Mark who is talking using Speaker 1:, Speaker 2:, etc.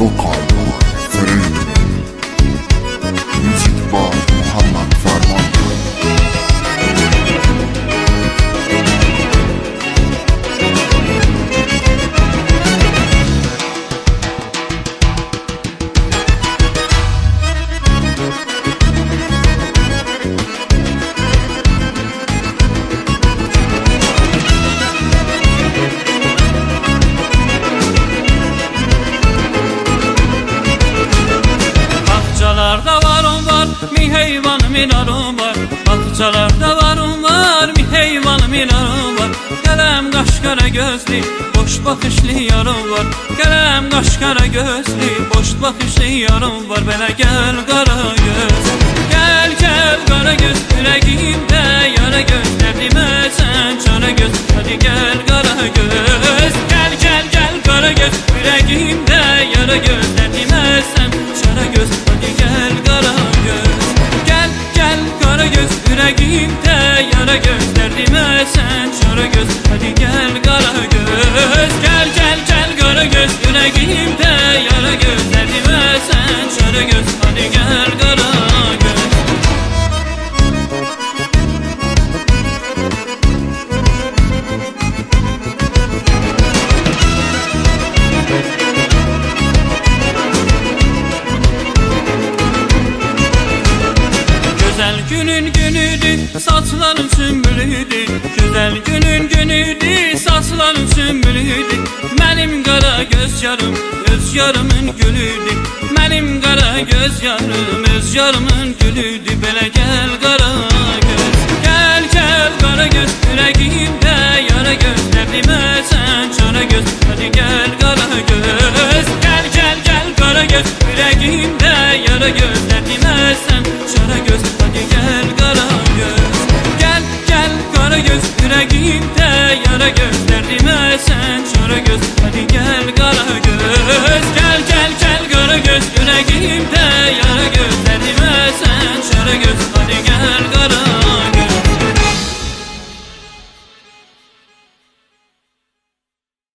Speaker 1: Vokal Freud. Müzik var Muhammed Ferman.
Speaker 2: Bahçalarda varım var, mi heyvan minarım var. Bahçalarda varım var, mi heyvan minarım var. Gələm qaşqara gözlü, boş bakışlı yarım var. Gələm qaşqara gözlü, boş bakışlı yarım var. Belə gəl qara göz, gəl gəl qara göz. Ürəyimdə yara göz, dərdimə sən çara göz. Hadi gəl qara göz, gəl gəl gəl qara göz. Ürəyimdə yara göz, dərdimə sən çara göz. Hadi gəl qara göz, gəl gəl qara göz. Ürəyimdə yara göz, dərdimə sən çara göz. Hadi gəl qara göz, gəl gəl gəl qara göz. Ürəyimdə yara göz, dərdimə sən çara göz. Hadi gəl qara göz. Güzel günün günüdür, saçların sümbülüdür. Güzel günün günüdür, saçların sümbülüdür. Mənim qara göz yarım, öz yarımın gülüdür. Mənim qara göz yarım, öz yarımın gülüdür. Belə gəl qara göz, gəl gəl qara göz. Ürəyimdə yara göz, dərdimə sən çara göz. Hadi gəl qara göz, gəl gəl gəl qara göz. Ürəyimdə yara göz, dərdimə sən çara göz. Hadi gəl qara göz, gəl gəl qara göz. Ürəyimdə yara göz, dərdimə sən çara göz.